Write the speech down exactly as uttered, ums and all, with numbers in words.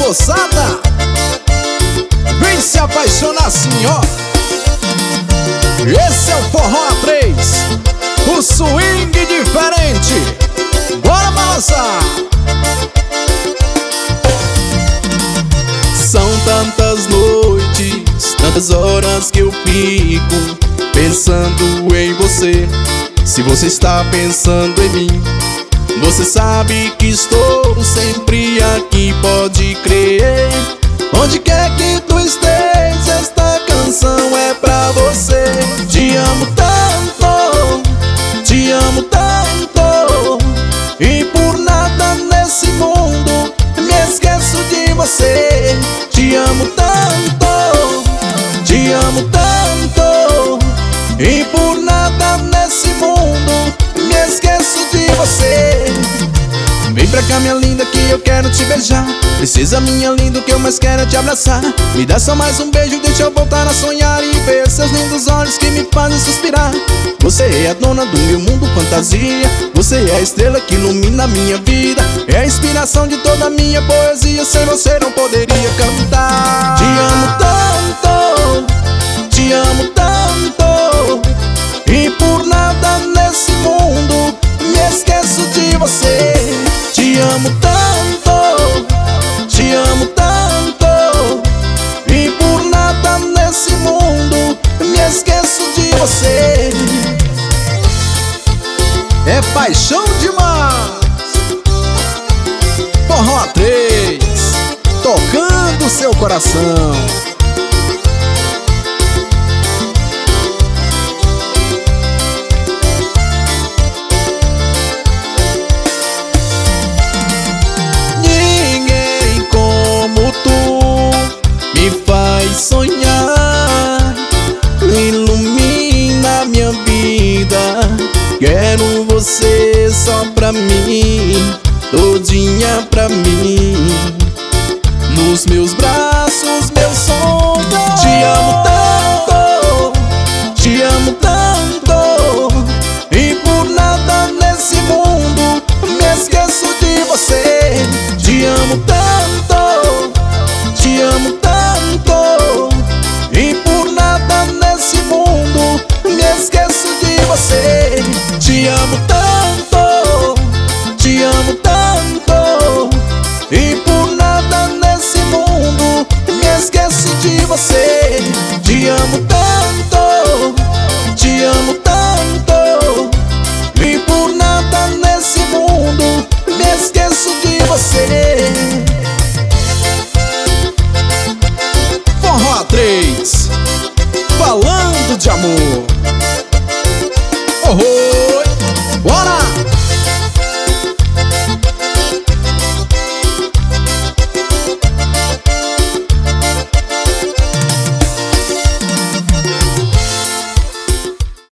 moçada, vem se apaixonar assim, ó. Esse é o Forró A três, o swing diferente. Bora balançar. São tantas noites, tantas horas que eu fico pensando em você. Se você está pensando em mim, você sabe que estou sempre aqui, pode crer. Onde quer que tu esteja, esta canção é pra você. Te amo tanto, te amo tanto, e por nada nesse mundo me esqueço de você. Te amo tanto, te amo tanto, e por nada nesse mundo me esqueço de você. Vem pra cá, minha linda, que eu quero te beijar. Precisa, minha linda, o que eu mais quero é te abraçar. Me dá só mais um beijo, deixa eu voltar a sonhar e ver seus lindos olhos que me fazem suspirar. Você é a dona do meu mundo fantasia, você é a estrela que ilumina a minha vida, é a inspiração de toda a minha poesia. Sem você não poderia cantar. Te amo tanto, te amo tanto, e por nada nesse mundo me esqueço de você. Te amo tanto, te amo tanto, e por nada nesse mundo me esqueço de você. É paixão demais. Forró A três, tocando seu coração. Sonhar, ilumina minha vida. Quero você só pra mim, todinha pra mim. Nos meus braços, meu sonho. Te amo tanto, te amo tanto, e por nada nesse mundo me esqueço de você. Te amo tanto, te amo tanto, e por nada nesse mundo me esqueço de você. Te amo tanto.